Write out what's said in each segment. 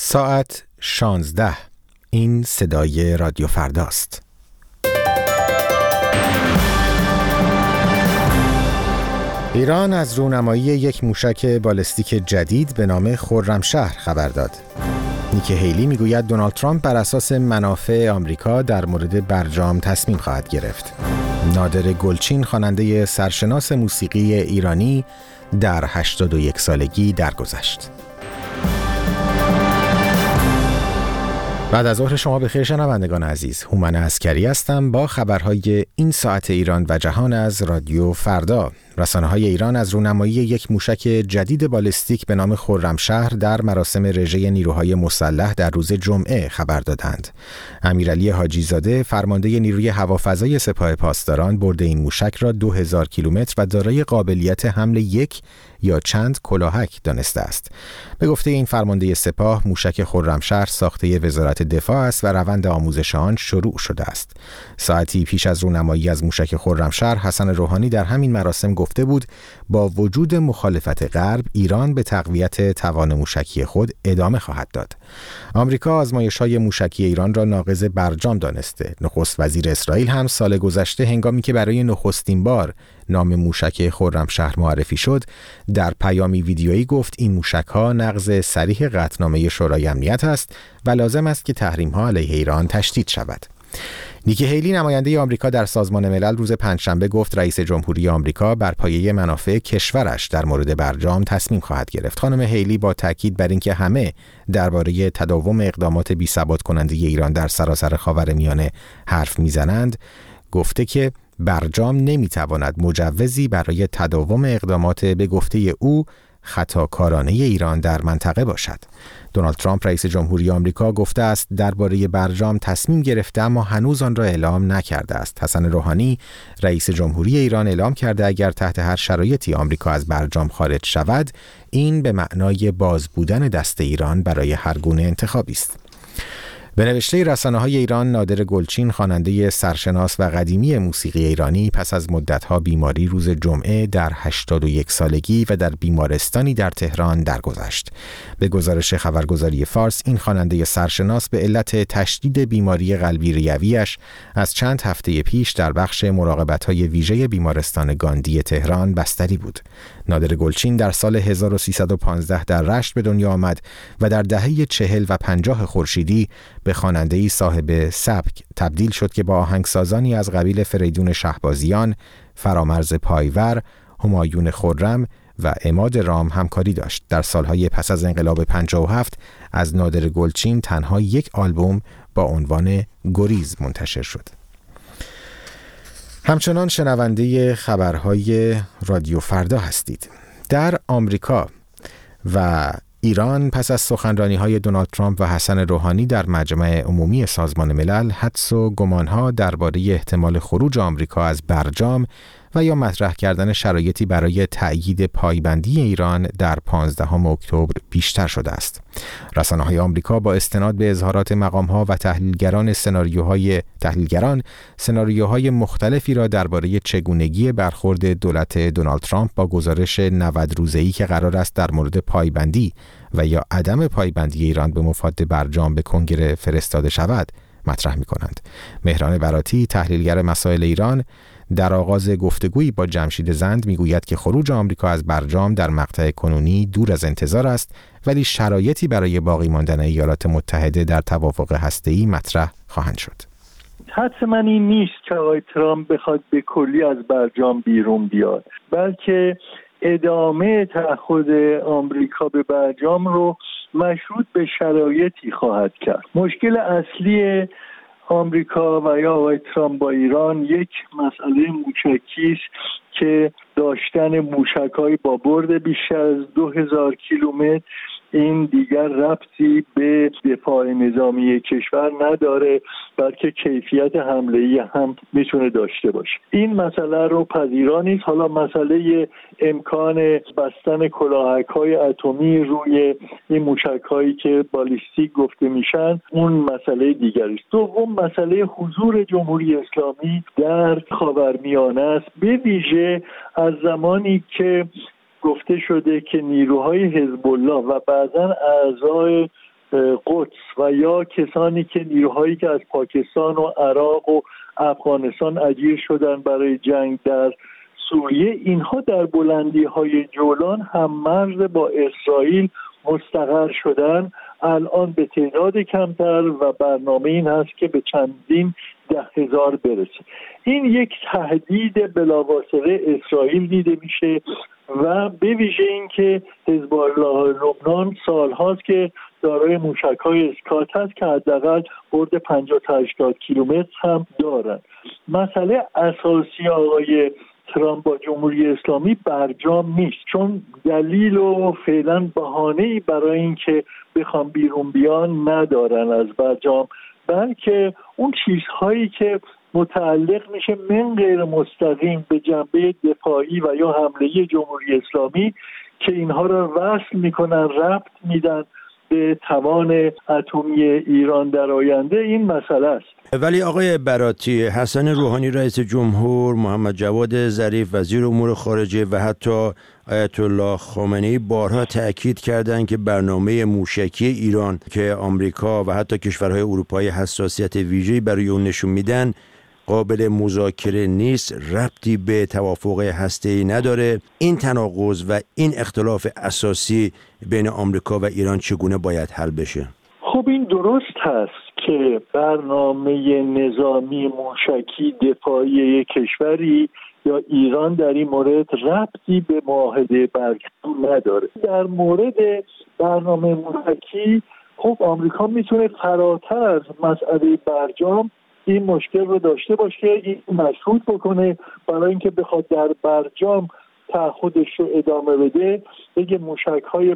ساعت 16. این صدای رادیو فرداست. ایران از رونمایی یک موشک بالستیک جدید به نام خرمشهر خبر داد. نیک هیلی میگوید دونالد ترامپ بر اساس منافع آمریکا در مورد برجام تصمیم خواهد گرفت. نادر گلچین خواننده سرشناس موسیقی ایرانی در 81 سالگی درگذشت. بعد از ظهر شما بخیر شنوندگان عزیز. هومن عسکری هستم با خبرهای این ساعت ایران و جهان از رادیو فردا. رسانه‌های ایران از رونمایی یک موشک جدید بالستیک به نام خرمشهر در مراسم رژه نیروهای مسلح در روز جمعه خبر دادند. امیرعلی حاجی زاده فرمانده نیروی هوافضای سپاه پاسداران برد این موشک را 2000 کیلومتر و دارای قابلیت حمل یک یا چند کلاهک دانسته است. به گفته این فرمانده سپاه، موشک خرمشهر ساخته وزارت دفاع است و روند آموزش آن شروع شده است. ساعتی پیش از رونمایی از موشک خرمشهر، حسن روحانی در همین مراسم گفته بود با وجود مخالفت غرب، ایران به تقویت توان موشکی خود ادامه خواهد داد. آمریکا آزمایش‌های موشکی ایران را ناقض برجام دانسته. نخست وزیر اسرائیل هم سال گذشته هنگامی که برای نخستین بار نام موشک خرمشهر معرفی شد، در پیامی ویدیویی گفت این موشک‌ها نقض صریح قطعنامه شورای امنیت است و لازم است که تحریم‌ها علیه ایران تشدید شود. نیک هیلی نماینده آمریکا در سازمان ملل روز پنجشنبه گفت رئیس جمهوری آمریکا بر پایه منافع کشورش در مورد برجام تصمیم خواهد گرفت. خانم هیلی با تاکید بر اینکه همه درباره تداوم اقدامات بی‌ثبات کننده ایران در سراسر خاورمیانه حرف میزنند، گفته که برجام نمیتواند مجوزی برای تداوم اقدامات به گفته او خطاکارانه ایران در منطقه باشد. دونالد ترامپ رئیس جمهوری آمریکا گفته است درباره برجام تصمیم گرفته اما هنوز آن را اعلام نکرده است. حسن روحانی رئیس جمهوری ایران اعلام کرده اگر تحت هر شرایطی آمریکا از برجام خارج شود، این به معنای باز بودن دست ایران برای هر گونه انتخابی است. به نوشته رسانه‌های ایران، نادر گلچین خواننده سرشناس و قدیمی موسیقی ایرانی پس از مدت‌ها بیماری روز جمعه در 81 سالگی و در بیمارستانی در تهران درگذشت. به گزارش خبرگزاری فارس، این خواننده سرشناس به علت تشدید بیماری قلبی ریویش از چند هفته پیش در بخش مراقبت‌های ویژه بیمارستان گاندی تهران بستری بود. نادر گلچین در سال 1315 در رشت به دنیا آمد و در دهه 40 و 50 خورشیدی به خواننده‌ای صاحب سبک تبدیل شد که با آهنگسازانی از قبیل فریدون شهبازیان، فرامرز پایور، همایون خرم و عماد رام همکاری داشت. در سالهای پس از انقلاب 57 از نادر گلچین تنها یک آلبوم با عنوان گریز منتشر شد. همچنان شنونده خبرهای رادیو فردا هستید. در آمریکا و ایران پس از سخنرانی‌های دونالد ترامپ و حسن روحانی در مجمع عمومی سازمان ملل، حدس و گمان‌ها درباره احتمال خروج آمریکا از برجام و یا مطرح کردن شرایطی برای تأیید پایبندی ایران در 15 اکتبر بیشتر شده است. رسانه‌های آمریکا با استناد به اظهارات مقام‌ها و تحلیلگران سناریوهای مختلفی را درباره چگونگی برخورد دولت دونالد ترامپ با گزارش 90 روزه‌ای که قرار است در مورد پایبندی و یا عدم پایبندی ایران به مفاد برجام به کنگره فرستاده شود مطرح می‌کنند. مهران براتی، تحلیلگر مسائل ایران، در آغاز گفتگویی با جمشید زند میگوید که خروج آمریکا از برجام در مقطع کنونی دور از انتظار است، ولی شرایطی برای باقی ماندن ایالات متحده در توافق هسته‌ای مطرح خواهند شد. حدس من این نیست که آقای ترامپ بخواد به کلی از برجام بیرون بیاد، بلکه ادامه تعهد آمریکا به برجام رو مشروط به شرایطی خواهد کرد. مشکل اصلی آمریکا و یا آقای ترامپ با ایران یک مسئله موشکی است که داشتن موشک‌های با برد بیشتر از 2000 کیلومتر این دیگر ربطی به دفاع نظامی کشور نداره، بلکه کیفیت حمله‌ای هم میتونه داشته باشه. این مسئله رو پذیرا نیست. حالا مسئله امکان بستن کلاهک‌های اتمی روی این موشک‌هایی که بالیستیک گفته میشن اون مسئله دیگری است. دوم، مسئله حضور جمهوری اسلامی در خاورمیانه است، به ویژه از زمانی که گفته شده که نیروهای حزب الله و بعضا اعضای قدس و یا کسانی که نیروهایی که از پاکستان و عراق و افغانستان اجیر شدن برای جنگ در سوریه، اینها در بلندی‌های جولان هم مرز با اسرائیل مستقر شدن، الان به تعداد کمتر و برنامه این هست که به چندین 10,000 برسه. این یک تهدید بلاواسطه اسرائیل دیده میشه و به ویژه این که حزب الله لبنان سالهاست که دارای موشک‌های اسکات هست که حداقل برد 50 تا 80 کیلومتر هم دارن. مسئله اساسی آقای ترامپ با جمهوری اسلامی برجام نیست، چون دلیل و فعلا بهانه‌ای برای اینکه بخوام بیرون بیان ندارن از برجام، بلکه اون چیزهایی که متعلق میشه من غیر مستقیم به جنبه دفاعی و یا حمله جمهوری اسلامی که اینها را وصل میکنن، ربط میدن به توان اتمی ایران در آینده، این مسئله است. ولی آقای براتی، حسن روحانی رئیس جمهور، محمد جواد ظریف وزیر امور خارجه و حتی آیت الله خامنه‌ای بارها تأکید کردند که برنامه موشکی ایران که آمریکا و حتی کشورهای اروپایی حساسیت ویژه‌ای برای اون نشون میدن قابل مذاکره نیست، ربطی به توافق هسته‌ای نداره. این تناقض و این اختلاف اساسی بین آمریکا و ایران چگونه باید حل بشه؟ خب این درست هست که برنامه نظامی موشکی دفاعی یک کشوری یا ایران در این مورد ربطی به معاهده برجام نداره. در مورد برنامه موشکی خب آمریکا میتونه فراتر از مسئله برجام این مشکل رو داشته باشه، این مشروط بکنه برای اینکه بخواد در برجام تعهدش رو ادامه بده، بگه موشک‌های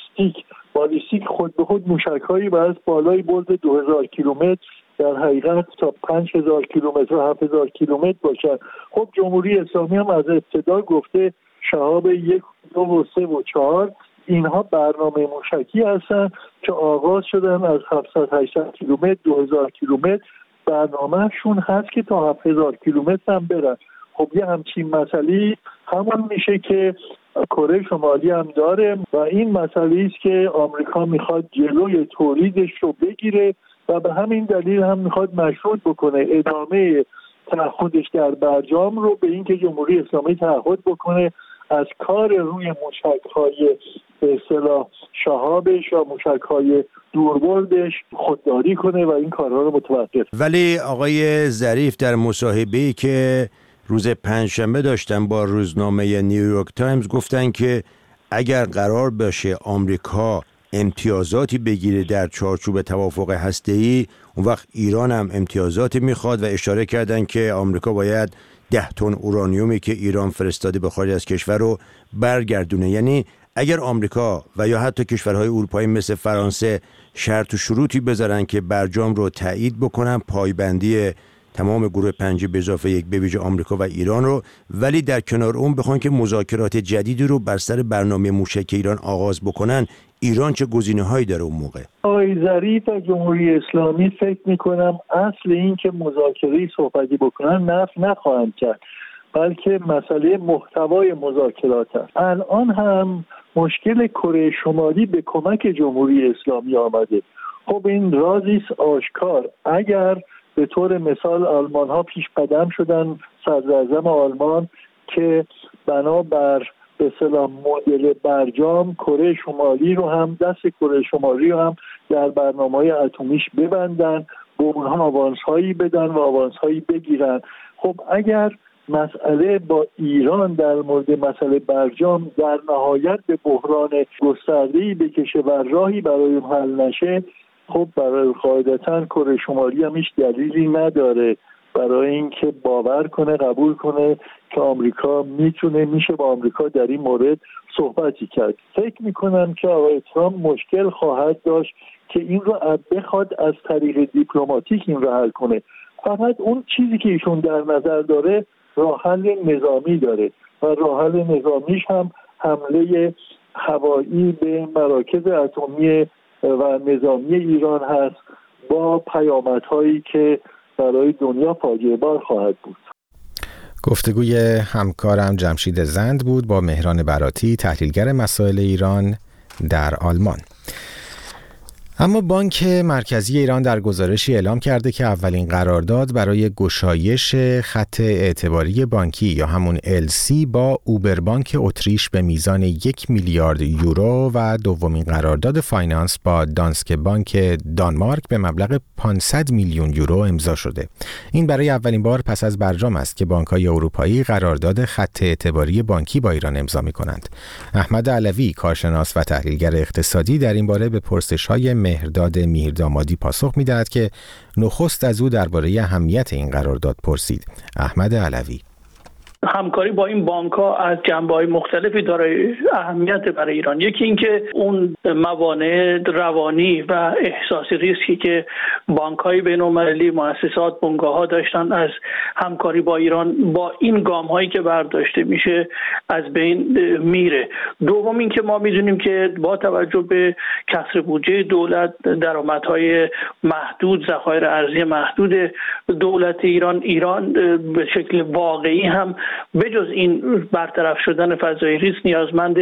بالیستیک خود به خود موشک‌هایی باید بالای برد 2000 کیلومتر در حقیقت تا 5000 کیلومتر و 7000 کیلومتر باشن. خب جمهوری اسلامی هم از ابتدا گفته شهاب 1، 2 و 3 و 4 اینها برنامه موشکی هستن که آغاز شدن از 700-800 کیلومتر 2000 کیلومتر، برنامهشون هست که تا 7000 کیلومتر هم برن. خب یه همچین مسئله همون میشه که کره شمالی هم داره و این مسئله است که آمریکا میخواد جلوی تولیدش رو بگیره و به همین دلیل هم میخواد مشروط بکنه ادامه تعهدش در برجام رو به اینکه جمهوری اسلامی تعهد بکنه از کار روی موشک‌های به اصطلاح شهابش یا موشک‌های دوربردش خودداری کنه و این کارها رو متوقف. ولی آقای ظریف در مصاحبه‌ای که روز پنجشنبه داشتن با روزنامه نیویورک تایمز گفتن که اگر قرار باشه آمریکا امتیازاتی بگیره در چارچوب توافق هسته‌ای، اون وقت ایران هم امتیازاتی میخواد و اشاره کردن که آمریکا باید 10 تن اورانیومی که ایران فرستاده به خارج از کشور رو برگردونه. یعنی اگر آمریکا و یا حتی کشورهای اروپایی مثل فرانسه شرط و شروطی بذارن که برجام رو تایید بکنن، پایبندی تمام گروه 5 به اضافه 1 به ویژه آمریکا و ایران رو، ولی در کنار اون بخوان که مذاکرات جدیدی رو بر سر برنامه موشکی ایران آغاز بکنن، ایران چه گزینه‌هایی داره اون موقع؟ آقای ظریف و جمهوری اسلامی فکر می‌کنم اصل این که مذاکره صحبتی بکنن نخواهند کرد، بلکه مسئله محتوای مذاکرات است. الان هم مشکل کره شمالی به کمک جمهوری اسلامی آمده. خب این رازی است آشکار. اگر به طور مثال آلمان ها پیش قدم شدن، صدر اعظم آلمان که بنابر به اصطلاح مدل برجام کره شمالی رو هم کره شمالی رو هم در برنامه‌های اتمیش ببندن، به اونها آوانس هایی بدن و آوانس هایی بگیرن. خب اگر مسئله با ایران در مورد مسئله برجام در نهایت به بحران گسترده‌ای بکشه و راهی برای اون حل نشه، خب برای قاعدتاً کره شمالی هم هیچ دلیلی نداره برای اینکه باور کنه، قبول کنه که آمریکا میشه با آمریکا در این مورد صحبتی کرد. فکر میکنم که آقای ترامپ مشکل خواهد داشت که این رو بخواد از طریق دیپلماتیک این رو حل کنه. فقط اون چیزی که ایشون در نظر داره راه حل نظامی داره و راه حل نظامیش هم حمله هوایی به مراکز اتمی و نظامی ایران هست با پیامدهایی که برای دنیا فاجعه بار خواهد بود. گفتگوی همکارم جمشید زند بود با مهران براتی، تحلیلگر مسائل ایران در آلمان. اما بانک مرکزی ایران در گزارشی اعلام کرده که اولین قرارداد برای گشایش خط اعتباری بانکی یا همون LC با اوبر بانک اتریش به میزان 1 میلیارد یورو و دومین قرارداد فایننس با دانسکه بانک دانمارک به مبلغ 500 میلیون یورو امضا شده. این برای اولین بار پس از برجام است که بانک‌های اروپایی قرارداد خط اعتباری بانکی با ایران امضا می‌کنند. احمد علوی، کارشناس و تحلیلگر اقتصادی، در این باره به پرسش‌های مهرداد میردامادی پاسخ می‌دهد که نخست از او درباره اهمیت این قرارداد پرسید. احمد علوی: همکاری با این بانک‌ها از جنبه‌های مختلفی داره اهمیت برای ایران. یکی اینکه اون موانع روانی و احساسی ریسکی که بانک‌های بین‌المللی، مؤسسات، بنگاه‌ها داشتن از همکاری با ایران، با این گام‌هایی که برداشته میشه از بین میره. دوم اینکه ما می‌دونیم که با توجه به کسر بودجه دولت، درآمدهای محدود، ذخایر ارزی محدود دولت ایران به شکل واقعی هم بجز این برطرف شدن فضای ریسک نیازمند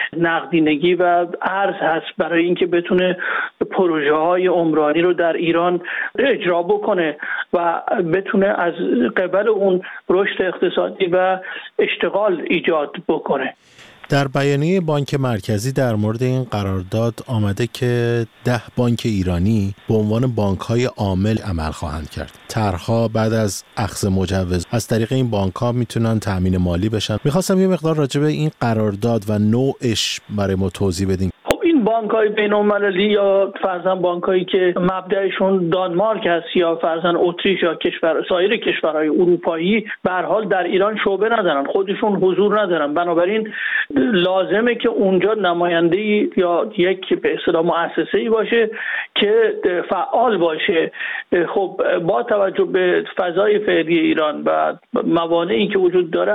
نقدینگی و ارز هست برای اینکه بتونه پروژه های عمرانی رو در ایران اجرا بکنه و بتونه از قبل اون رشد اقتصادی و اشتغال ایجاد بکنه. در بیانیه بانک مرکزی در مورد این قرارداد آمده که 10 بانک ایرانی به عنوان بانک‌های عامل عمل خواهند کرد. طرح‌ها بعد از اخذ مجوز از طریق این بانک‌ها میتونن تامین مالی بشن. می‌خواستم یه مقدار راجع به این قرارداد و نوعش برای ما توضیح بدین. بانک‌های بین‌المللی یا فرضاً بانک‌هایی که مبدأشون دانمارک هست یا فرضاً اتریش یا سایر کشورهای اروپایی به هر حال در ایران شعبه ندارن، خودشون حضور ندارن، بنابراین لازمه که اونجا نماینده‌ای یا یک به اصطلاح مؤسسه‌ای باشه که فعال باشه. خب با توجه به فضای فعلی ایران و موانعی که وجود داره،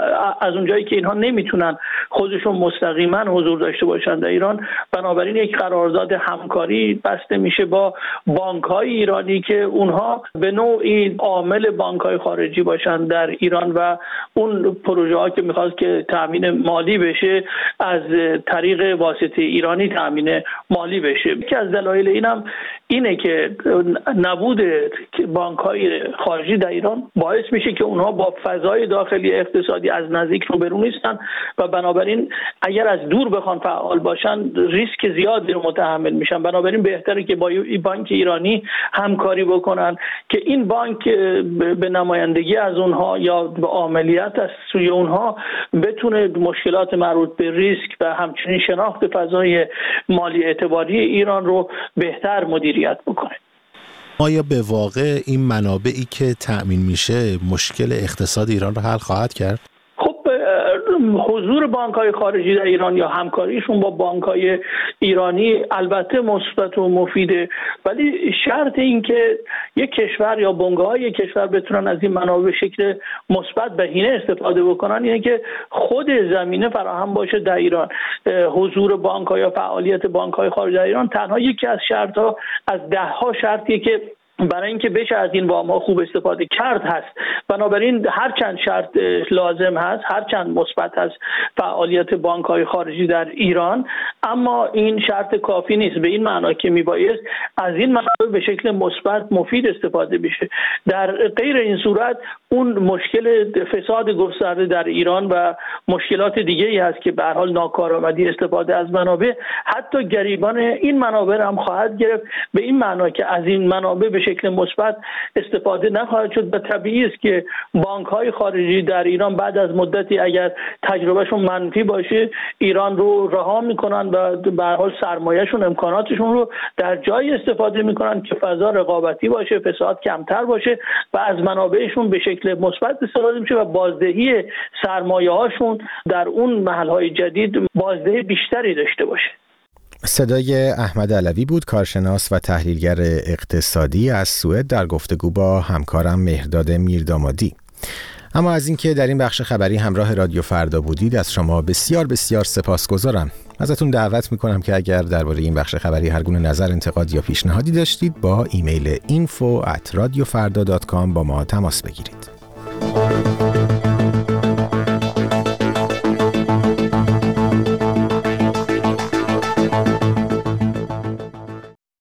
از اونجایی که اینها نمیتونن خودشون مستقیما حضور داشته باشن در ایران، بنابراین یک قرارداد همکاری بسته میشه با بانک‌های ایرانی که اونها به نوعی عامل بانک‌های خارجی باشن در ایران و اون پروژه‌ها که می‌خواد که تامین مالی بشه از طریق واسطه ایرانی تامین مالی بشه. یکی از دلایل اینم اینه که نبود بانک‌های خارجی در ایران باعث میشه که اونها با فضای داخلی اقتصادی از نزدیک روبرو نیستن و بنابراین اگر از دور بخوان فعال باشن ریسک زیادی رو متحمل میشن. بنابراین بهتره که با بانک ایرانی همکاری بکنن که این بانک به نمایندگی از اونها یا به عملیات از سوی اونها بتونه مشکلات مربوط به ریسک و همچنین شناخت فضای مالی اعتباری ایران رو بهتر مدیریت بکنه. آیا به واقع این منابعی که تأمین میشه مشکل اقتصاد ایران رو حل خواهد کرد؟ حضور بانک‌های خارجی در ایران یا همکاریشون با بانک‌های ایرانی البته مثبت و مفیده، ولی شرط این که یک کشور یا بنگاه‌های یک کشور بتونن از این منابع به شکل مثبت بهینه استفاده بکنن اینه که خود زمینه فراهم باشه در ایران. حضور بانک‌ها یا فعالیت بانک‌های خارجی در ایران تنها یکی از شرط‌ها از 10 شرطیه که برای اینکه بشه از این وام‌ها خوب استفاده کرد هست. بنابراین هر چند شرط لازم هست، هر چند مثبت هست فعالیت بانک‌های خارجی در ایران، اما این شرط کافی نیست. به این معنا که میبایست از این منابع به شکل مثبت مفید استفاده بشه. در غیر این صورت اون مشکل فساد گسترده در ایران و مشکلات دیگه‌ای هست که به هر حال ناکارآمدی استفاده از منابع حتی گریبان این منابع هم خواهد گرفت، به این معنا که از این منابع به شکل مثبت استفاده نخواهد شد و طبیعی است که بانک‌های خارجی در ایران بعد از مدتی اگر تجربهشون منفی باشه ایران رو رها میکنن و به هر حال سرمایه‌شون، امکاناتشون رو در جای استفاده میکنن که فضا رقابتی باشه، فساد کمتر باشه و از منابعشون به شکل مثبت استفاده میشه و بازدهی سرمایه‌هاشون در اون محل‌های جدید بازدهی بیشتری داشته باشه. صدای احمد علوی بود، کارشناس و تحلیلگر اقتصادی از سوئد در گفتگو با همکارم مهرداد میردامادی. اما از اینکه در این بخش خبری همراه رادیو فردا بودید از شما بسیار بسیار سپاسگزارم. ازتون دعوت میکنم که اگر درباره این بخش خبری هر گونه نظر، انتقاد یا پیشنهادی داشتید با ایمیل info@radiofarda.com با ما تماس بگیرید.